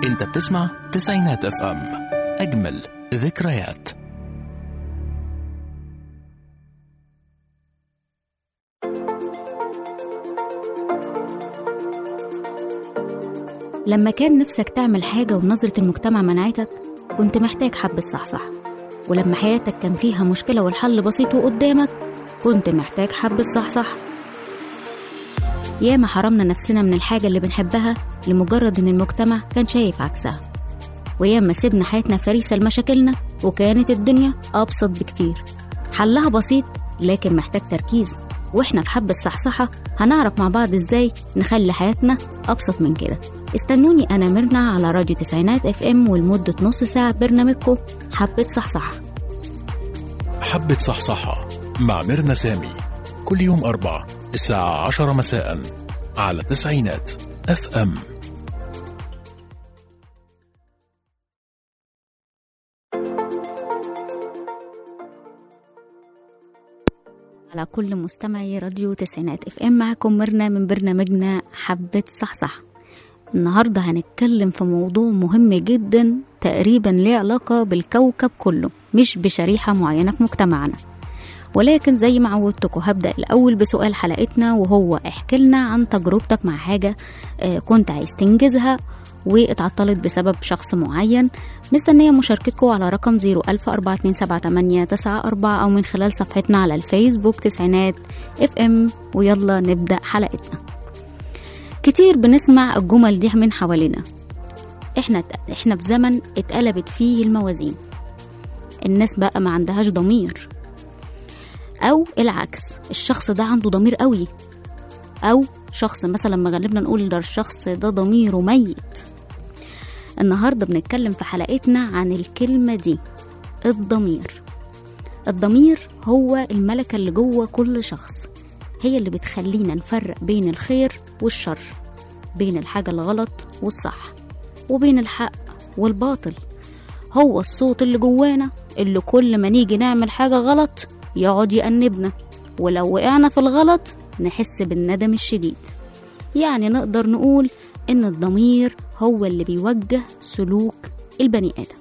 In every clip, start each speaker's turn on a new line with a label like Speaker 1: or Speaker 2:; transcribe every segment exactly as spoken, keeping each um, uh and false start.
Speaker 1: انت بتسمع تسعينات اف ام، اجمل ذكريات.
Speaker 2: لما كان نفسك تعمل حاجة ونظرة المجتمع منعتك، كنت محتاج حبة صحصح. ولما حياتك كان فيها مشكلة والحل بسيط وقدامك، كنت محتاج حبة صحصح. ياما حرمنا نفسنا من الحاجة اللي بنحبها لمجرد ان المجتمع كان شايف عكسها، وياما سيبنا حياتنا فريسة لمشاكلنا وكانت الدنيا أبسط بكتير. حلها بسيط لكن محتاج تركيز، واحنا في حبة صحصحة هنعرف مع بعض ازاي نخلي حياتنا أبسط من كده. استنوني أنا ميرنا على راديو تسعينات اف ام، ولمدة نص ساعة برنامجكم حبة صحصحة.
Speaker 1: حبة صحصحة مع ميرنا سامي، كل يوم أربع الساعة عشرة مساء على تسعينات اف ام.
Speaker 2: على كل مستمعي راديو تسعينات اف ام، معكم ميرنا من برنامجنا حبة صحصح. النهاردة هنتكلم في موضوع مهم جدا، تقريبا ليه علاقة بالكوكب كله، مش بشريحة معينة في مجتمعنا. ولكن زي ما عودتكم هبدأ الأول بسؤال حلقتنا، وهو احكي لنا عن تجربتك مع حاجة كنت عايز تنجزها واتعطلت بسبب شخص معين. مستنية مشاركتكم على رقم صفر ألف أربعة اتنين سبعة تمانية تسعة أربعة أو من خلال صفحتنا على الفيسبوك تسعينات اف ام. ويلا نبدأ حلقتنا. كتير بنسمع الجمل دي من حوالينا. احنا احنا في زمن اتقلبت فيه الموازين، الناس بقى ما عندهاش ضمير، او العكس، الشخص ده عنده ضمير قوي، او شخص مثلا ما غالبنا نقول ده الشخص ده ضميره ميت. النهاردة بنتكلم في حلقتنا عن الكلمة دي، الضمير. الضمير هو الملكة اللي جوه كل شخص، هي اللي بتخلينا نفرق بين الخير والشر، بين الحاجة الغلط والصح، وبين الحق والباطل. هو الصوت اللي جوانا اللي كل ما نيجي نعمل حاجة غلط يقعد يأنبنا، ولو وقعنا في الغلط نحس بالندم الشديد. يعني نقدر نقول إن الضمير هو اللي بيوجه سلوك البني آدم.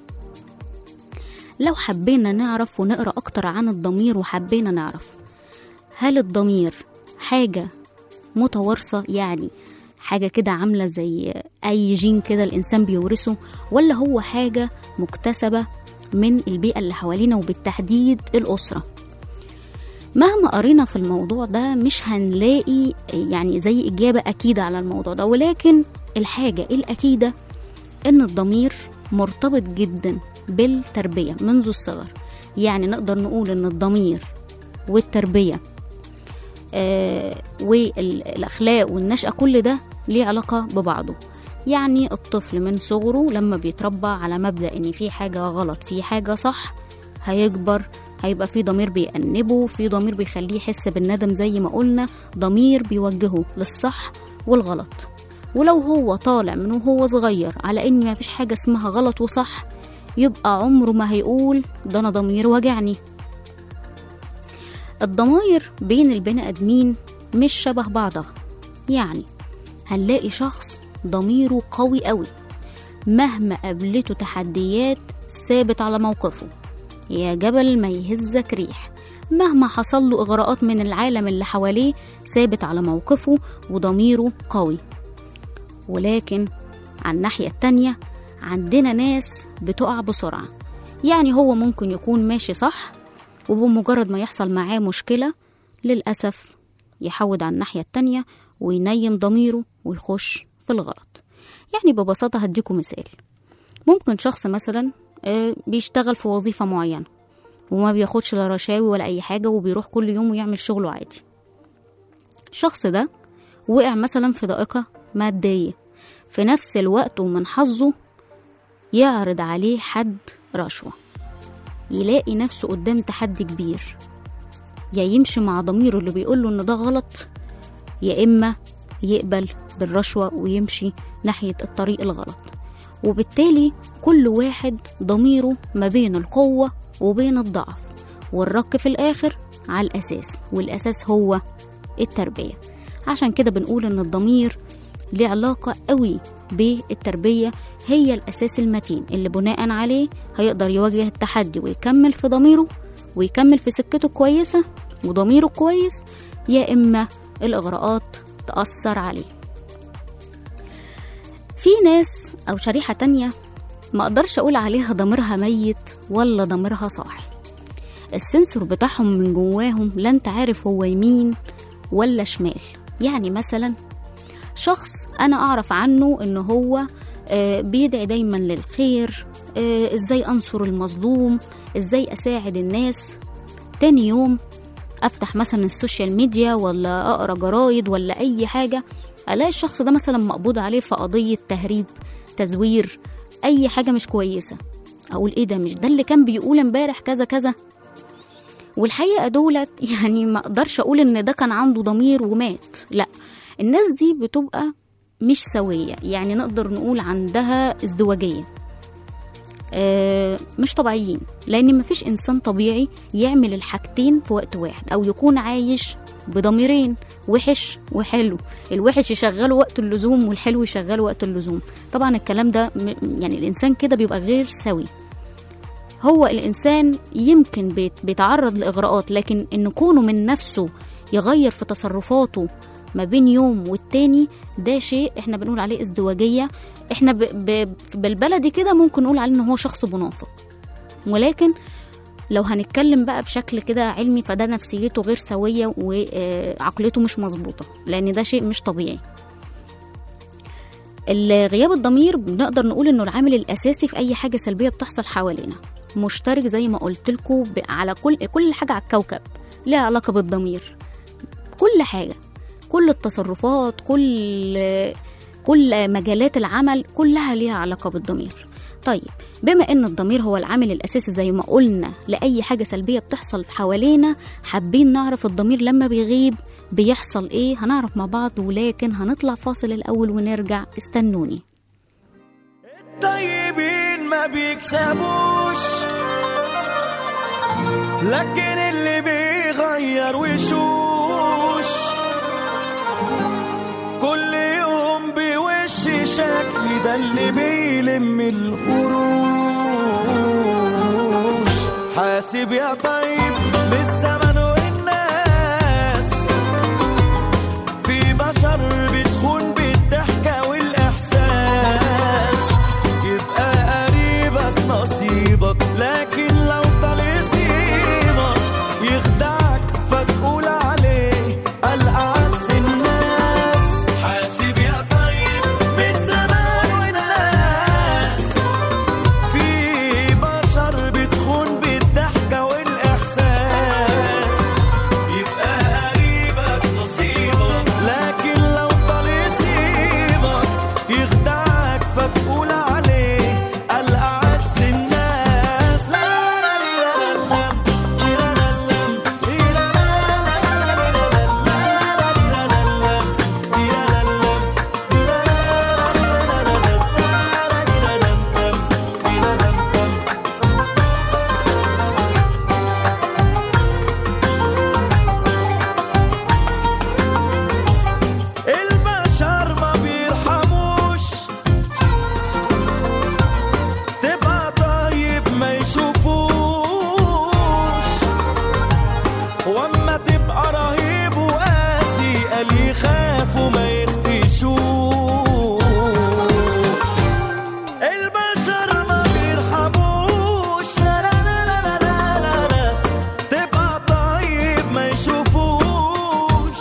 Speaker 2: لو حبينا نعرف ونقرأ أكتر عن الضمير، وحبينا نعرف هل الضمير حاجة متوارثة، يعني حاجة كده عاملة زي أي جين كده الإنسان بيورثه، ولا هو حاجة مكتسبة من البيئة اللي حوالينا وبالتحديد الأسرة؟ مهما قرينا في الموضوع ده مش هنلاقي يعني زي إجابة أكيدة على الموضوع ده، ولكن الحاجة الأكيدة إن الضمير مرتبط جدا بالتربية منذ الصغر. يعني نقدر نقول إن الضمير والتربية آه والأخلاق والنشأة كل ده ليه علاقة ببعضه. يعني الطفل من صغره لما بيتربى على مبدأ إن في حاجة غلط في حاجة صح، هيكبر هيبقى في ضمير بيأنبه، في ضمير بيخليه يحس بالندم زي ما قلنا، ضمير بيوجهه للصح والغلط. ولو هو طالع من وهو صغير على إن ما فيش حاجة اسمها غلط وصح، يبقى عمره ما هيقول ده أنا ضمير وجعني. الضمائر بين البني آدمين مش شبه بعضها. يعني هنلاقي شخص ضميره قوي قوي، مهما قابلته تحديات ثابت على موقفه، يا جبل ما يهزك ريح. مهما حصل له إغراءات من العالم اللي حواليه ثابت على موقفه وضميره قوي. ولكن على الناحية التانية عندنا ناس بتقع بسرعة. يعني هو ممكن يكون ماشي صح، وبمجرد ما يحصل معاه مشكلة للأسف يحود على الناحية التانية وينيم ضميره ويخش في الغلط. يعني ببساطة هديكم مثال. ممكن شخص مثلا بيشتغل في وظيفة معينة وما بياخدش لا رشاوي ولا أي حاجة، وبيروح كل يوم ويعمل شغله عادي. الشخص ده وقع مثلا في ضائقة مادية، في نفس الوقت ومن حظه يعرض عليه حد رشوة، يلاقي نفسه قدام تحدي كبير، يا يمشي مع ضميره اللي بيقوله إن ده غلط، يا إما يقبل بالرشوة ويمشي ناحية الطريق الغلط. وبالتالي كل واحد ضميره ما بين القوة وبين الضعف، والرك في الآخر على الأساس، والأساس هو التربية. عشان كده بنقول إن الضمير له علاقة قوي بالتربية هي الأساس المتين اللي بناء عليه هيقدر يواجه التحدي ويكمل في ضميره ويكمل في سكته كويسة وضميره كويس، يا إما الإغراءات تأثر عليه. في ناس أو شريحة تانية ما أقدرش أقول عليها ضميرها ميت ولا ضميرها صاحي، السنسور بتاعهم من جواهم لا انت عارف هو يمين ولا شمال. يعني مثلا شخص أنا أعرف عنه إنه هو بيدعي دايما للخير، إزاي أنصر المظلوم، إزاي أساعد الناس، تاني يوم أفتح مثلا السوشيال ميديا ولا أقرأ جرايد ولا أي حاجة ألاقي الشخص ده مثلا مقبوض عليه في قضية تهريب، تزوير، أي حاجة مش كويسة. أقول إيه ده، مش ده اللي كان بيقول امبارح كذا كذا؟ والحقيقة دولت يعني ما أقدرش أقول إن ده كان عنده ضمير ومات، لا، الناس دي بتبقى مش سوية، يعني نقدر نقول عندها ازدواجية، آه مش طبيعيين، لأن مفيش إنسان طبيعي يعمل الحاجتين في وقت واحد أو يكون عايش بضميرين، وحش وحلو، الوحش يشغله وقت اللزوم والحلو يشغله وقت اللزوم. طبعا الكلام ده يعني الإنسان كده بيبقى غير سوي. هو الإنسان يمكن بيت بيتعرض لإغراءات، لكن إن كونه من نفسه يغير في تصرفاته ما بين يوم والتاني ده شيء احنا بنقول عليه ازدواجية. احنا ب ب بالبلدي كده ممكن نقول عليه إنه هو شخص منافق، ولكن لو هنتكلم بقى بشكل كده علمي فده نفسيته غير سوية وعقليته مش مظبوطة، لأن ده شيء مش طبيعي. غياب الضمير بنقدر نقول إنه العامل الأساسي في أي حاجة سلبية بتحصل حوالينا، مشترك زي ما قلت لكم على كل كل حاجة على الكوكب لها علاقة بالضمير. كل حاجة، كل التصرفات، كل كل مجالات العمل كلها ليها علاقة بالضمير. طيب بما ان الضمير هو العامل الاساسي زي ما قلنا لاي حاجة سلبية بتحصل حوالينا، حابين نعرف الضمير لما بيغيب بيحصل ايه، هنعرف مع بعض، ولكن هنطلع فاصل الاول ونرجع، استنوني.
Speaker 3: الطيبين ما بيكسبوش، لكن اللي بيغير وشوش كل يوم بوش شكل، ده اللي بيلم القروش. حاسب يا طيب بالزمن والناس، في بشر بتخون بالضحكة والإحساس، يبقى قريبك نصيبك، لكن لو طال يسيبك يخدعك فتقول عليه الأعز الناس. حاسب يا طيب بالزمان والناس، في بشر بتخون بالضحكة والإحساس، يبقى قريبك نصيبك، لكن لو طال يسيبك يخدعك فتقول عليه الأعز الناس. لا لا لا لا البشر ما بيرحموش، تبقى طيب ما يشوفوش، واما تبقى رهيب وقاسي قال يخافوا ما يختشوش. البشر ما بيرحموش، لا لا لا لا لا لا لا، تبقى طيب ما يشوفوش،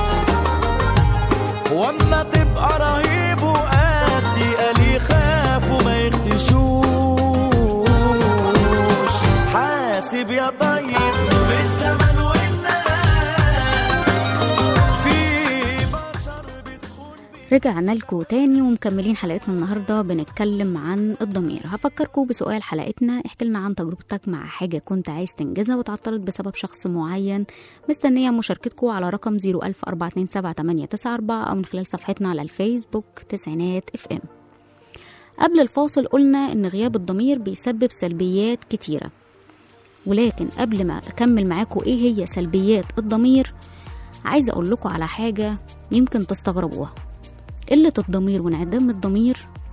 Speaker 3: واما تبقى رهيب وقاسي قال يخافوا ما يختشوش. حاسب يا طيب بالزمن والناس، في بشر بتخون.
Speaker 2: رجعنا لكم تاني ومكملين حلقتنا النهاردة بنتكلم عن الضمير. هفكركم بسؤال حلقتنا، احكي لنا عن تجربتك مع حاجة كنت عايز تنجزها وتعطلت بسبب شخص معين. مستنية مشاركتكم على رقم صفر ألف أربعة اتنين سبعة تمانية تسعة أربعة أو من خلال صفحتنا على الفيسبوك تسعينات اف ام. قبل الفاصل قلنا ان غياب الضمير بيسبب سلبيات كتيرة، ولكن قبل ما أكمل معاكم إيه هي سلبيات الضمير عايزة أقول لكم على حاجة يمكن تستغربوها. قلة الضمير وانعدام الضمير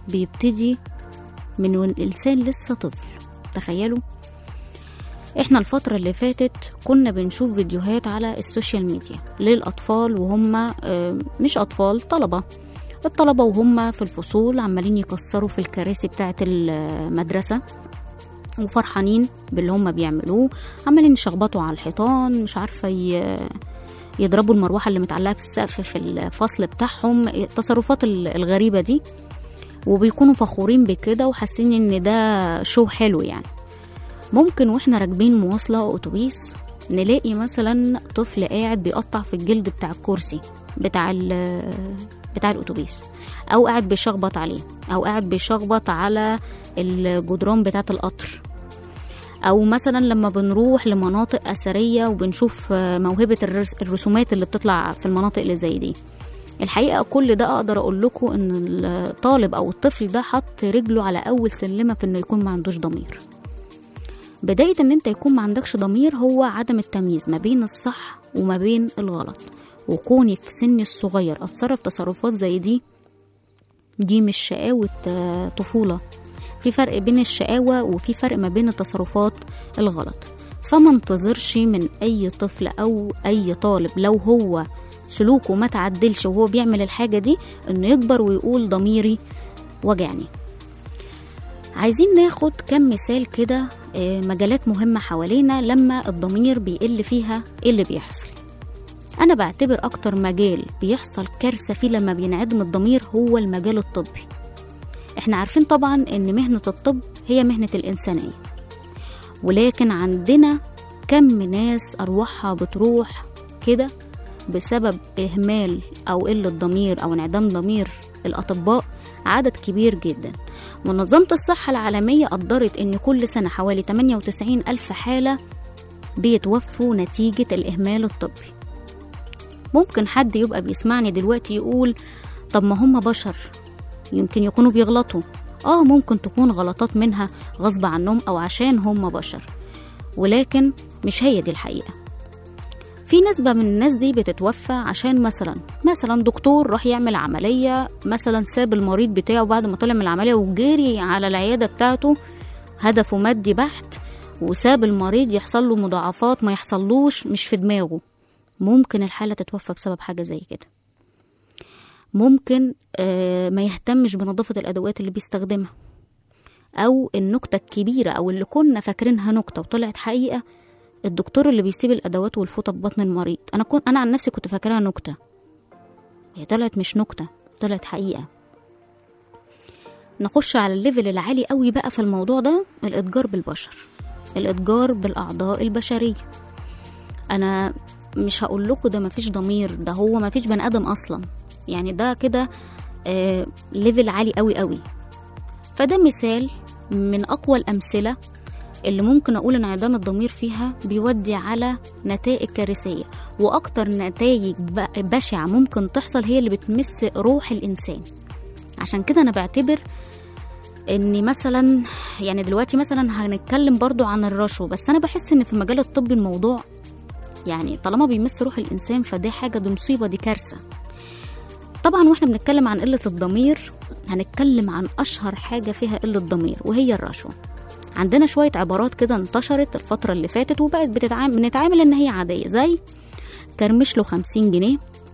Speaker 2: بيبتدي من الإنسان لسه طفل. تخيلوا احنا الفترة اللي فاتت كنا بنشوف فيديوهات على السوشيال ميديا للأطفال وهم مش أطفال، طلبة الطلبة وهم في الفصول عمالين يكسروا في الكراسي بتاعة المدرسة وفرحانين باللي هم بيعملوه، عمالين يشخبطوا على الحيطان، مش عارفة يضربوا المروحة اللي متعلقة في السقف في الفصل بتاعهم، التصرفات الغريبة دي، وبيكونوا فخورين بكده وحاسين ان ده شو حلو. يعني ممكن واحنا راكبين مواصلة أو أتوبيس نلاقي مثلا طفل قاعد بيقطع في الجلد بتاع الكرسي بتاع بتاع الأتوبيس، أو قاعد بيشخبط عليه، أو قاعد بيشخبط على الجدران بتاعة القطر، أو مثلا لما بنروح لمناطق أثرية وبنشوف موهبة الرسومات اللي بتطلع في المناطق اللي زي دي. الحقيقة كل ده أقدر أقول لكم إن الطالب أو الطفل ده حط رجله على أول سلمة في إنه يكون ما عندوش ضمير. بداية إن أنت يكون ما عندكش ضمير هو عدم التمييز ما بين الصح وما بين الغلط، وكوني في سن الصغير أتصرف تصرفات زي دي دي مش شقاوة طفولة. في فرق بين الشقاوة وفي فرق ما بين التصرفات الغلط. فما انتظرش من أي طفل أو أي طالب لو هو سلوكه ما تعدلش وهو بيعمل الحاجة دي إنه يكبر ويقول ضميري وجعني. عايزين ناخد كم مثال كده، مجالات مهمة حوالينا لما الضمير بيقل فيها إيه اللي بيحصل. أنا بعتبر أكتر مجال بيحصل كارثة فيه لما بينعدم الضمير هو المجال الطبي. احنا عارفين طبعا إن مهنة الطب هي مهنة الإنسانية، ولكن عندنا كم ناس أرواحها بتروح كده بسبب إهمال أو قلة ضمير أو انعدام ضمير الأطباء، عدد كبير جدا. منظمة الصحة العالمية قدرت إن كل سنة حوالي ثمانية وتسعين ألف حالة بيتوفوا نتيجة الإهمال الطبي. ممكن حد يبقى بيسمعني دلوقتي يقول طب ما هم بشر، يمكن يكونوا بيغلطوا. آه ممكن تكون غلطات منها غصب عنهم أو عشان هم بشر، ولكن مش هي دي الحقيقة. في نسبة من الناس دي بتتوفى عشان مثلا مثلا دكتور راح يعمل عملية، مثلا ساب المريض بتاعه بعد ما طلع من العملية وجري على العيادة بتاعته، هدفه مادي بحت، وساب المريض يحصل له مضاعفات ما يحصلوش مش في دماغه. ممكن الحالة تتوفى بسبب حاجة زي كده. ممكن آه ما يهتمش بنظافة الأدوات اللي بيستخدمها، أو النكتة الكبيرة أو اللي كنا فاكرينها نكتة وطلعت حقيقة، الدكتور اللي بيسيب الأدوات والفوطة ببطن المريض. أنا كنت أنا عن نفسي كنت فاكراها نكتة، هي طلعت مش نكتة، طلعت حقيقة. نخش على الليفل العالي قوي بقى في الموضوع ده، الإتجار بالبشر، الإتجار بالأعضاء البشرية. أنا مش هقول لكم ده مفيش ضمير، ده هو مفيش بني آدم أصلا، يعني ده كده آه ليفل عالي قوي قوي. فده مثال من أقوى الأمثلة اللي ممكن أقول إن انعدام الضمير فيها بيودي على نتائج كارثية، وأكتر نتائج بشعة ممكن تحصل هي اللي بتمس روح الإنسان. عشان كده أنا بعتبر إن مثلا يعني دلوقتي مثلا هنتكلم برضو عن الرشوة، بس أنا بحس إن في المجال الطبي الموضوع يعني طالما بيمس روح الإنسان فدي حاجة، دي مصيبة، دي كارثة. طبعا واحنا بنتكلم عن قلة الضمير هنتكلم عن أشهر حاجة فيها قلة ضمير وهي الرشوة. عندنا شوية عبارات كده انتشرت الفترة اللي فاتت وبقت بتتعامل بنتعامل ان هي عادية، زي ترمش له خمسين جنيه،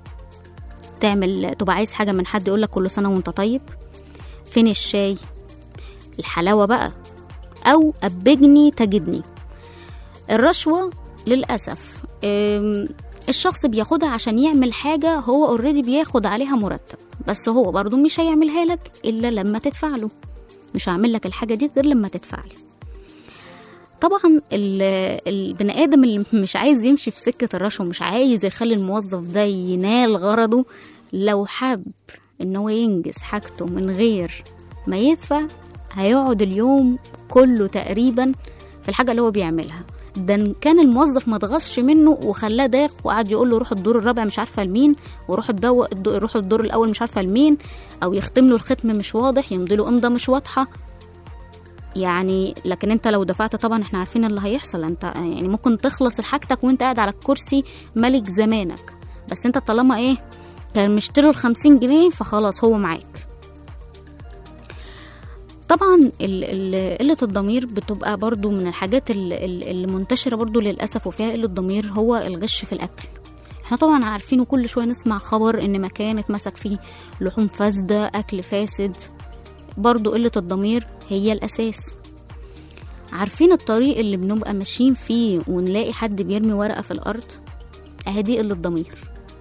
Speaker 2: تعمل تبقى عايز حاجة من حد يقولك كل سنة وانت طيب، فين الشاي، الحلاوة بقى، او أبجني تجدني. الرشوة للأسف الشخص بياخدها عشان يعمل حاجة هو اوريدي بياخد عليها مرتب، بس هو برضو مش هيعملها لك إلا لما تدفع له، مش هعمل لك الحاجة دي غير لما تدفع لي. طبعا البني آدم اللي مش عايز يمشي في سكة الرشوة، مش عايز يخلي الموظف ده ينال غرضه، لو حب انه ينجز حاجته من غير ما يدفع هيقعد اليوم كله تقريبا في الحاجة اللي هو بيعملها. ده كان الموظف ما اتغصش منه وخلاه داخ وقعد يقول له روح الدور الرابع مش عارفه لمين، وروح الدو... روح الدور الاول مش عارفه لمين، او يختم له الختم مش واضح، يمضي له امضه مش واضحه. يعني لكن انت لو دفعت طبعا احنا عارفين اللي هيحصل، انت يعني ممكن تخلص حاجتك وانت قاعد على الكرسي ملك زمانك، بس انت طالما ايه كان مشتري له خمسين جنيه فخلاص هو معاك. طبعا ال- ال- قلة الضمير بتبقى برضو من الحاجات ال- ال- اللي منتشرة برضو للأسف وفيها قلة ضمير، هو الغش في الأكل. احنا طبعا عارفين وكل شوية نسمع خبر ان مكان اتمسك فيه لحوم فاسدة، أكل فاسد. برضو قلة الضمير هي الأساس. عارفين الطريق اللي بنبقى ماشيين فيه ونلاقي حد بيرمي ورقة في الأرض؟ اهدي قلة ضمير.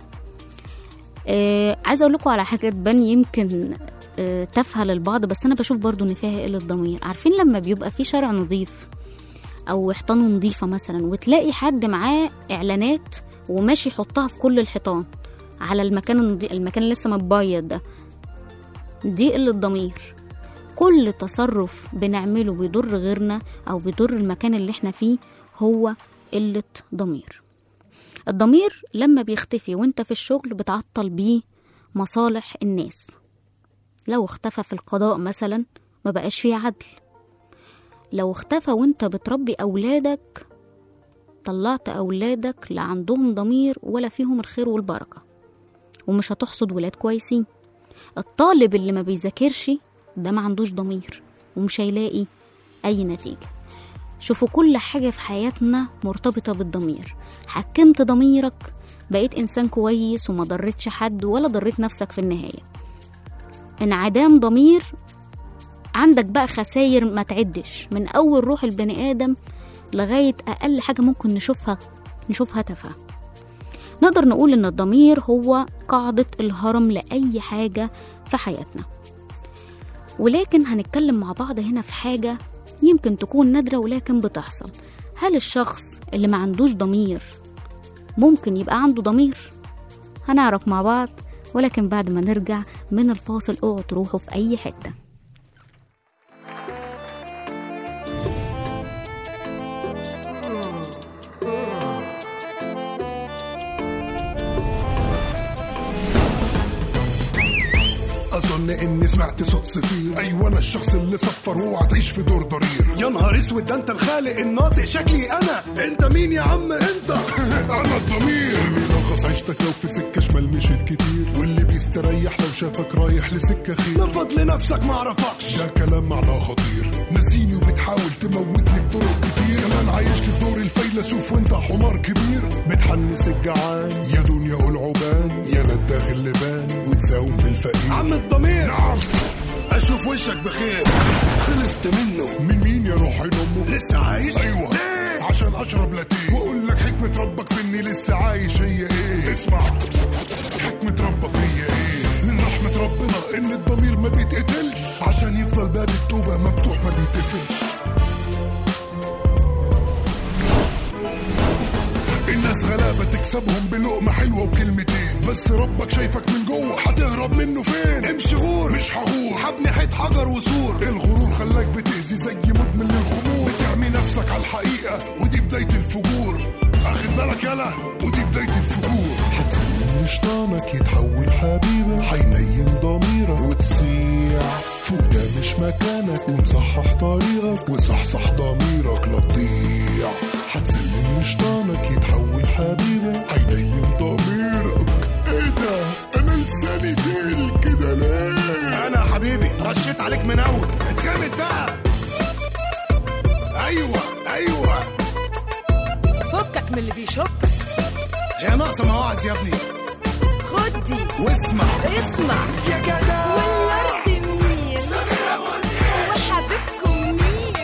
Speaker 2: آه عايزة أقول لكم على حاجة تبان يمكن آه تافهة للبعض، بس أنا بشوف برضو إن فيها قلة ضمير. عارفين لما بيبقى في شارع نظيف أو حيطانه نظيفة مثلا، وتلاقي حد معاه إعلانات وماشي يحطها في كل الحيطان على المكان النضيف، المكان اللي لسه متبيض ده، دي قلة ضمير. كل تصرف بنعمله بيضر غيرنا أو بيضر المكان اللي احنا فيه هو قلة ضمير. الضمير لما بيختفي وانت في الشغل بتعطل بيه مصالح الناس. لو اختفى في القضاء مثلا ما بقاش فيه عدل. لو اختفى وانت بتربي أولادك، طلعت أولادك لا عندهم ضمير ولا فيهم الخير والبركة، ومش هتحصد ولاد كويسين. الطالب اللي ما بيذاكرش ده ما عندوش ضمير ومش هيلاقي أي نتيجة. شوفوا كل حاجة في حياتنا مرتبطة بالضمير. حكمت ضميرك بقيت إنسان كويس وما ضرتش حد ولا ضرت نفسك في النهاية. انعدام ضمير عندك بقى خسائر ما تعدش، من أول روح البني آدم لغاية أقل حاجة ممكن نشوفها نشوفها تافهة. نقدر نقول إن الضمير هو قاعدة الهرم لأي حاجة في حياتنا. ولكن هنتكلم مع بعض هنا في حاجة يمكن تكون نادرة ولكن بتحصل. هل الشخص اللي ما عندوش ضمير ممكن يبقى عنده ضمير؟ هنعرف مع بعض، ولكن بعد ما نرجع من الفاصل. اوعوا تروحوا في أي حتة.
Speaker 4: اظن اني سمعت صوت صفير، ايوه انا الشخص اللي صفر وهتعيش في دور ضرير.
Speaker 5: يا نهار اسود، ده انت الخالق الناطق، شكلي انا. انت مين يا عم انت؟
Speaker 4: انا الضمير اللي نغص عيشتك لو في سكه شمال مشيت كتير، واللي بيستريح لو شافك رايح لسكه خير.
Speaker 5: نفض لنفسك معرفكش،
Speaker 4: ده كلام معناه خطير. نسيني وبتحاول تموتني بطرق كتير، كمان عايش في دور الفيلسوف وانت حمار كبير. بتحنس الجعان يا دنيا قول عبان، يا نداخ اللبان وتساوم بالفقير.
Speaker 5: عم الضمير
Speaker 4: نعم
Speaker 5: اشوف وشك بخير. خلصت منه.
Speaker 4: من مين يا روحي امه؟
Speaker 5: لسه عايش؟
Speaker 4: ايوه ليه؟ عشان اشرب لاتيه واقول لك حكمه ربك في اني لسه عايش هي ايه. اسمع حكمه ربك هي ايه. من رحمه ربنا ان الضمير ما بيتقتلش، عشان يفضل باب التوبه مفتوح ما بيتقفلش. الناس غلابة تكسبهم بلقمة حلوة وكلمتين، بس ربك شايفك من جوه هتهرب منه فين؟
Speaker 5: امشي غور.
Speaker 4: مش هغور،
Speaker 5: حبني حيط حجر وسور.
Speaker 4: الغرور خلاك بتأذي زي مدمن للخمور، بتعمي نفسك على الحقيقة ودي بداية الفجور. اخد بالك يلا، ودي بداية الفجور. هتسلم شيطانك يتحول حبيبك، هينيم ضميرك وتصيح فوق ده مش مكانك. قوم صحح طريقك وصحصح ضميرك لا تضيع. هتسلم شيطانك يتحول حبيبك، هينيم ضميرك. ايه ده انا لساني تقل كده ليه؟
Speaker 5: انا يا حبيبي رشيت عليك من اول، اتخمت بقى. ايوه ايوه
Speaker 6: فكك من اللي بيشكك.
Speaker 5: هي ناقصه مواعظ يا ابني.
Speaker 6: خد دي
Speaker 5: واسمع
Speaker 6: اسمع
Speaker 5: يا جدع.
Speaker 6: والارض مين وحبيبكم مين.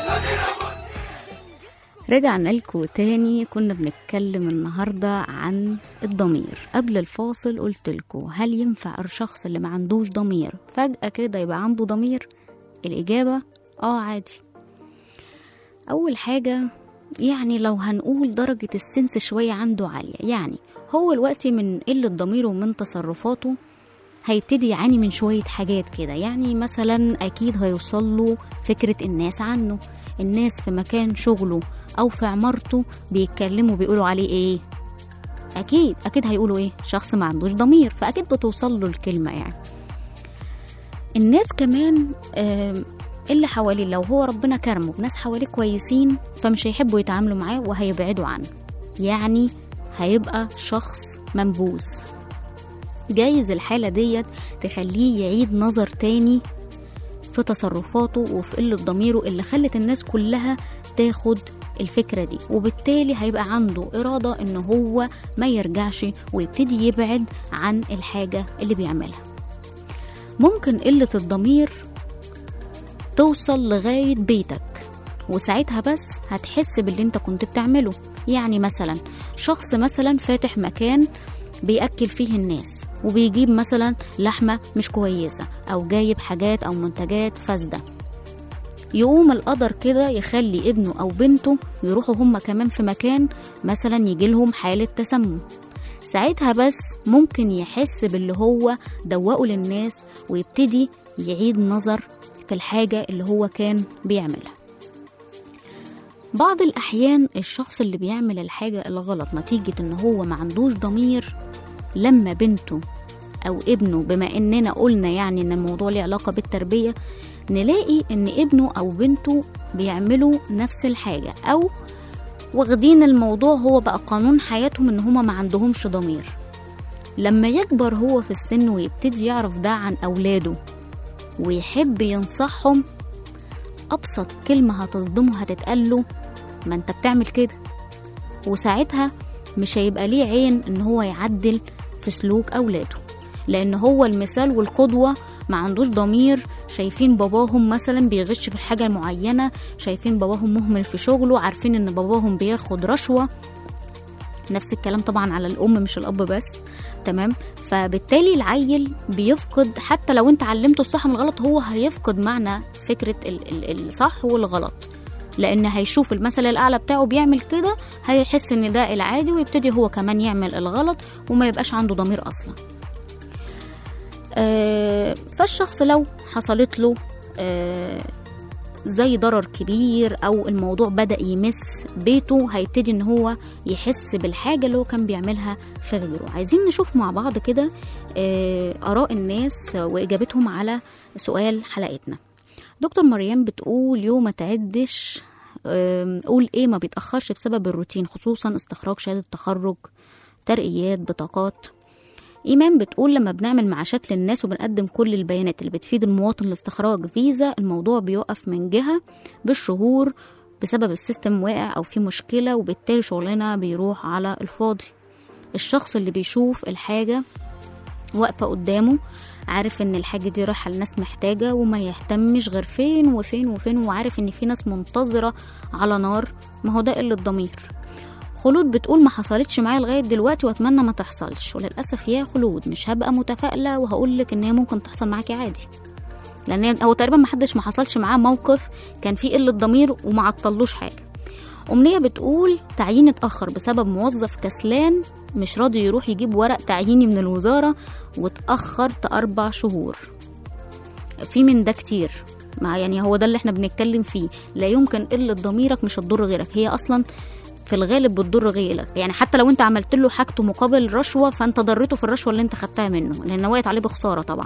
Speaker 2: رجعنا لكم تاني. كنا بنتكلم النهاردة عن الضمير. قبل الفاصل قلت لكم هل ينفع الشخص اللي ما عندوش ضمير فجأة كده يبقى عنده ضمير؟ الإجابة اه عادي. أول حاجة يعني لو هنقول درجة السنس شوية عنده عالية، يعني هو الوقت من قلة ضميره ومن تصرفاته هيبتدي يعاني من شوية حاجات كده. يعني مثلا أكيد هيوصل له فكرة الناس عنه، الناس في مكان شغله أو في عمارته بيتكلموا بيقولوا عليه إيه؟ أكيد أكيد هيقولوا إيه؟ شخص ما عندوش ضمير، فأكيد بتوصل له الكلمة. يعني الناس كمان آه اللي حواليه لو هو ربنا كرمه بناس حواليه كويسين فمش هيحبوا يتعاملوا معاه وهيبعدوا عنه، يعني هيبقى شخص منبوذ. جايز الحالة ديت تخليه يعيد نظر تاني في تصرفاته وفي قلة ضميره اللي خلت الناس كلها تاخد الفكرة دي، وبالتالي هيبقى عنده إرادة إن هو ما يرجعش ويبتدي يبعد عن الحاجة اللي بيعملها. ممكن قلة الضمير توصل لغاية بيتك، وساعتها بس هتحس باللي انت كنت بتعمله. يعني مثلا شخص مثلا فاتح مكان بيأكل فيه الناس وبيجيب مثلا لحمة مش كويسة أو جايب حاجات أو منتجات فاسدة، يقوم القدر كده يخلي ابنه أو بنته يروحوا هم كمان في مكان مثلا يجيلهم حالة تسمم. ساعتها بس ممكن يحس باللي هو دوقه للناس ويبتدي يعيد نظر في الحاجة اللي هو كان بيعملها. بعض الأحيان الشخص اللي بيعمل الحاجة الغلط نتيجة إن هو ما عندوش ضمير، لما بنته أو ابنه، بما إننا قلنا يعني إن الموضوع له علاقة بالتربية، نلاقي إن ابنه أو بنته بيعملوا نفس الحاجة أو واخدين الموضوع هو بقى قانون حياتهم إن هما ما عندهمش ضمير. لما يكبر هو في السن ويبتدي يعرف ده عن أولاده ويحب ينصحهم، أبسط كلمة هتصدمه هتتقاله ما انت بتعمل كده، وساعتها مش هيبقى ليه عين ان هو يعدل في سلوك أولاده، لأن هو المثال والقدوة ما عندوش ضمير. شايفين باباهم مثلا بيغش في الحاجة المعينة، شايفين باباهم مهمل في شغله، عارفين ان باباهم بياخد رشوة. نفس الكلام طبعا على الأم مش الأب بس، تمام؟ فبالتالي العيل بيفقد، حتى لو انت علمته الصح من الغلط هو هيفقد معنى فكرة الصح والغلط، لأن هيشوف المثل الأعلى بتاعه بيعمل كده هيحس ان ده العادي ويبتدي هو كمان يعمل الغلط وما يبقاش عنده ضمير أصلا. آه فالشخص لو حصلت له آه زي ضرر كبير أو الموضوع بدأ يمس بيته، هيبتدي ان هو يحس بالحاجة اللي هو كان بيعملها في غيره. عايزين نشوف مع بعض كده آه آراء الناس وإجابتهم على سؤال حلقتنا. دكتور مريم بتقول يوم ما تعدش آه قول ايه ما بيتأخرش بسبب الروتين، خصوصا استخراج شهادة تخرج، ترقيات، بطاقات. إيمان بتقول لما بنعمل معاشات للناس وبنقدم كل البيانات اللي بتفيد المواطن لاستخراج فيزا، الموضوع بيقف من جهة بالشهور بسبب السيستم واقع أو في مشكلة، وبالتالي شغلنا بيروح على الفاضي. الشخص اللي بيشوف الحاجة واقفة قدامه عارف ان الحاجة دي رايحة لناس محتاجة وما يهتمش غير فين وفين وفين، وعارف ان في ناس منتظرة على نار، ما هو ده قلة ضمير. خلود بتقول ما حصلتش معايا لغايه دلوقتي واتمنى ما تحصلش، وللاسف يا خلود مش هبقى متفائله وهقول لك ان هي ممكن تحصل معاكي عادي، لان هو تقريبا ما حدش ما حصلش معاه موقف كان فيه قله ضمير وما عطلوش حاجه. امنيه بتقول تعيين اتاخر بسبب موظف كسلان مش راضي يروح يجيب ورق تعييني من الوزاره واتاخرت اربع شهور. في من ده كتير، ما يعني هو ده اللي احنا بنتكلم فيه. لا يمكن قله ضميرك مش هتضر غيرك، هي اصلا في الغالب بتضر غيرك. يعني حتى لو انت عملت له حاجته مقابل رشوه فانت ضرته في الرشوه اللي انت خدتها منه، لان وقعت عليه بخساره طبعا.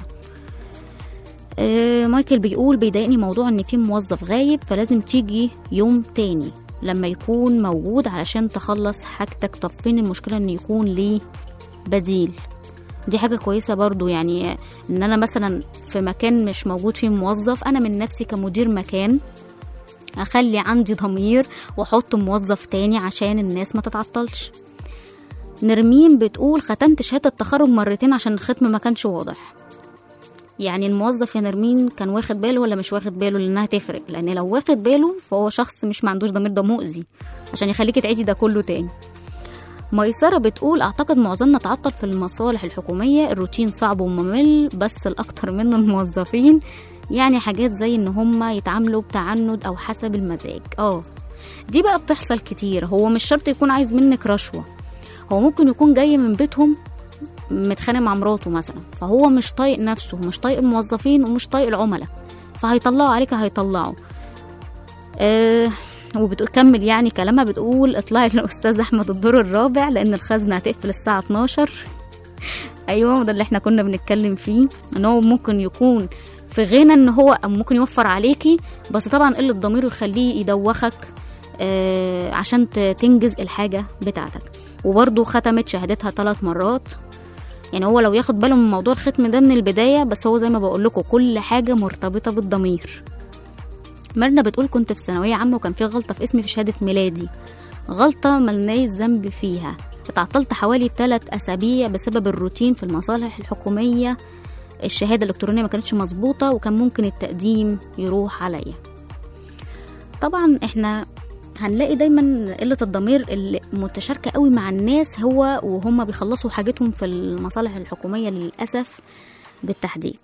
Speaker 2: آه مايكل بيقول بيضايقني موضوع ان في موظف غايب فلازم تيجي يوم تاني لما يكون موجود علشان تخلص حاجتك. طب فين المشكله ان يكون ليه بديل؟ دي حاجه كويسه برضو، يعني ان انا مثلا في مكان مش موجود فيه موظف، انا من نفسي كمدير مكان اخلي عندي ضمير واحط موظف تاني عشان الناس ما تتعطلش. نرمين بتقول ختمت شهادة التخرج مرتين عشان الختم ما كانش واضح. يعني الموظف يا نرمين كان واخد باله ولا مش واخد باله؟ لانها تفرق، لان لو واخد باله فهو شخص مش ما عندوش ضمير، ده مؤذي عشان يخليكي تعيدي ده كله تاني. ميسرة بتقول اعتقد معظمنا تعطل في المصالح الحكومية، الروتين صعب وممل بس الاكتر منه الموظفين، يعني حاجات زي ان هم يتعاملوا بتعنت او حسب المزاج. اه دي بقى بتحصل كتير. هو مش شرط يكون عايز منك رشوة، هو ممكن يكون جاي من بيتهم متخانق مع مراته مثلا، فهو مش طايق نفسه، مش طايق الموظفين ومش طايق العملاء، فهيطلعوا عليك هيطلعوا. آه وبتكمل يعني كلامها بتقول اطلعي للاستاذ احمد الدور الرابع لان الخزنة هتقفل الساعة اتناشر. ايوه ده اللي احنا كنا بنتكلم فيه، ان هو ممكن يكون في غنى ان هو ممكن يوفر عليكي، بس طبعا قلة ضميره يخليه يدوخك آه عشان تنجز الحاجة بتاعتك. وبرضو ختمت شهادتها ثلاث مرات. يعني هو لو ياخد باله من موضوع الختم ده من البداية، بس هو زي ما بقول لكم كل حاجة مرتبطة بالضمير. مرنا بتقول كنت في ثانوية عامة وكان في غلطة في اسمي في شهادة ميلادي، غلطة ملناش ذنب فيها، اتعطلت حوالي ثلاث أسابيع بسبب الروتين في المصالح الحكومية، الشهادة الإلكترونية ما كانتش مظبوطة وكان ممكن التقديم يروح عليا. طبعا احنا هنلاقي دايما قلة الضمير اللي متشاركة قوي مع الناس هو وهم بيخلصوا حاجتهم في المصالح الحكومية للأسف بالتحديد.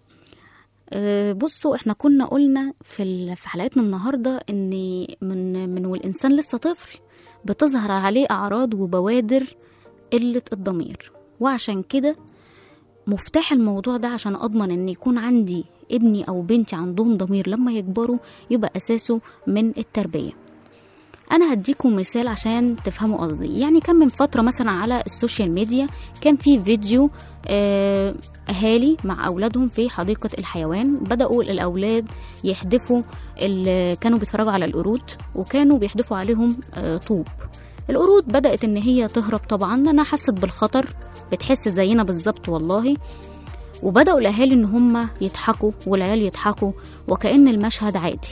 Speaker 2: بصوا احنا كنا قلنا في في حلقتنا النهارده ان من من والانسان لسه طفل بتظهر عليه اعراض وبوادر قله الضمير، وعشان كده مفتاح الموضوع ده عشان اضمن ان يكون عندي ابني او بنتي عندهم ضمير لما يكبروا يبقى اساسه من التربيه. انا هديكم مثال عشان تفهموا قصدي. يعني كان من فتره مثلا على السوشيال ميديا كان في فيديو آه اهالي مع اولادهم في حديقه الحيوان، بداوا الاولاد يحدفوا اللي كانوا بيتفرجوا على القرود وكانوا بيحدفوا عليهم آه طوب. القرود بدات ان هي تهرب، طبعا لانها حست بالخطر، بتحس زينا بالظبط والله. وبداوا الاهالي ان هم يضحكوا والعيال يضحكوا وكأن المشهد عادي.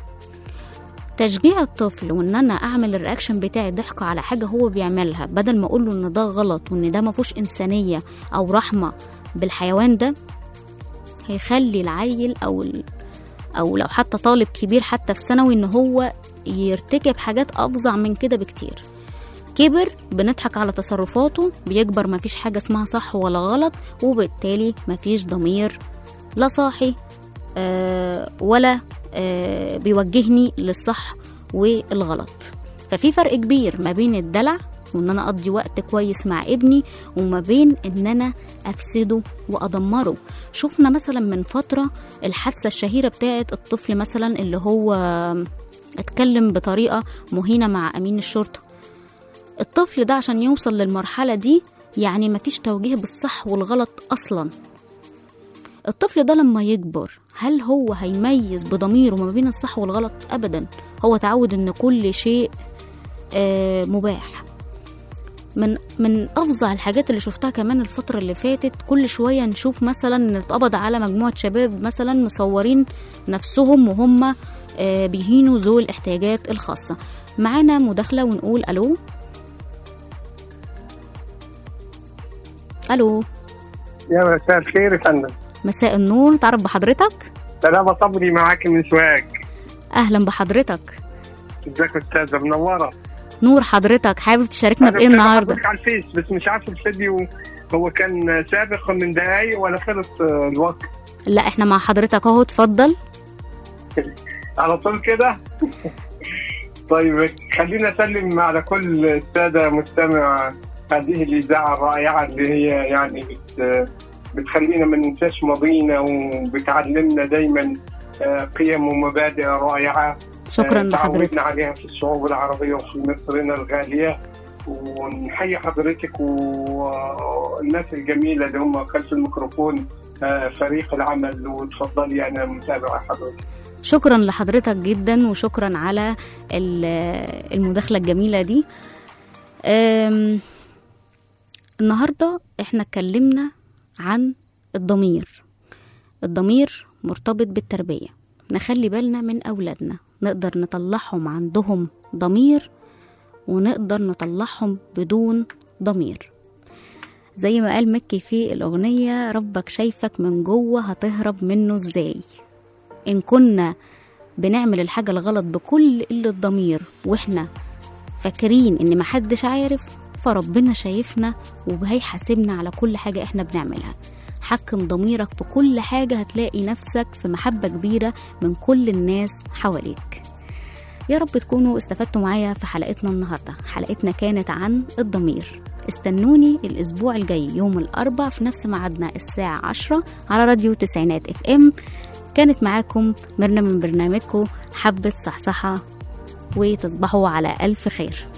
Speaker 2: تشجيع الطفل وان انا اعمل الرياكشن بتاعي ضحك على حاجه هو بيعملها بدل ما اقول له ان ده غلط وان ده ما فيهوش انسانيه او رحمه بالحيوان ده، هيخلي العيل او او لو حتى طالب كبير حتى في ثانوي ان هو يرتكب حاجات افظع من كده بكتير. كبر بنضحك على تصرفاته، بيكبر ما فيش حاجه اسمها صح ولا غلط، وبالتالي ما فيش ضمير لا صاحي آه ولا آه بيوجهني للصح والغلط. ففي فرق كبير ما بين الدلع وان انا اقضي وقت كويس مع ابني وما بين ان انا افسده وادمره. شفنا مثلا من فترة الحادثة الشهيرة بتاعت الطفل مثلا اللي هو اتكلم بطريقة مهينة مع امين الشرطة. الطفل ده عشان يوصل للمرحلة دي يعني مفيش توجيه بالصح والغلط اصلا. الطفل ده لما يكبر هل هو هيميز بضميره ما بين الصح والغلط؟ ابدا، هو تعود ان كل شيء آه مباح. من من افظع الحاجات اللي شفتها كمان الفتره اللي فاتت، كل شويه نشوف مثلا ان اتقبض على مجموعه شباب مثلا مصورين نفسهم وهم آه بيهينوا ذوي الاحتياجات الخاصه. معانا مداخله ونقول الو. الو
Speaker 7: يا مساء الخير يا فندم.
Speaker 2: مساء النور، تعرف بحضرتك؟
Speaker 7: سلامة صبري معاك من سواق.
Speaker 2: اهلا بحضرتك.
Speaker 7: ازيك يا استاذه؟ منوره.
Speaker 2: نور حضرتك، حابب تشاركنا بايه النهارده؟
Speaker 7: على الفيس بس مش عارف الفيديو هو كان سابق من دقايق ولا خلص الوقت؟
Speaker 2: لا احنا مع حضرتك اهو، اتفضل.
Speaker 7: على طول كده. طيب خلينا اسلم على كل الساده مستمع هذه الاذاعه الرائعه اللي هي يعني بت بتخلينا ما ننساش ماضينا وبتعلمنا دايما قيم ومبادئ رائعه.
Speaker 2: شكرا لحضرتك.
Speaker 7: تعودنا عليها في الشعوب العربيه وفي مصرنا الغاليه، ونحيي حضرتك والناس الجميله اللي هم خلف الميكروفون فريق العمل. وتفضلي انا متابعه حضرتك.
Speaker 2: شكرا لحضرتك جدا وشكرا على المداخله الجميله دي. النهارده احنا اتكلمنا عن الضمير. الضمير مرتبط بالتربية، نخلي بالنا من أولادنا، نقدر نطلعهم عندهم ضمير ونقدر نطلعهم بدون ضمير. زي ما قال مكي في الأغنية، ربك شايفك من جوه هتهرب منه ازاي. إن كنا بنعمل الحاجة الغلط بكل قلة ضمير واحنا فاكرين ان محدش عارف، فربنا شايفنا وهيحاسبنا على كل حاجة احنا بنعملها. حكم ضميرك في كل حاجة، هتلاقي نفسك في محبة كبيرة من كل الناس حواليك. يا رب تكونوا استفدتوا معايا في حلقتنا النهاردة. حلقتنا كانت عن الضمير. استنوني الأسبوع الجاي يوم الأربع في نفس ميعادنا الساعة عشرة على راديو تسعينات اف ام. كانت معاكم مرنا من برنامجكم حبة صحصحة، وتصبحوا على ألف خير.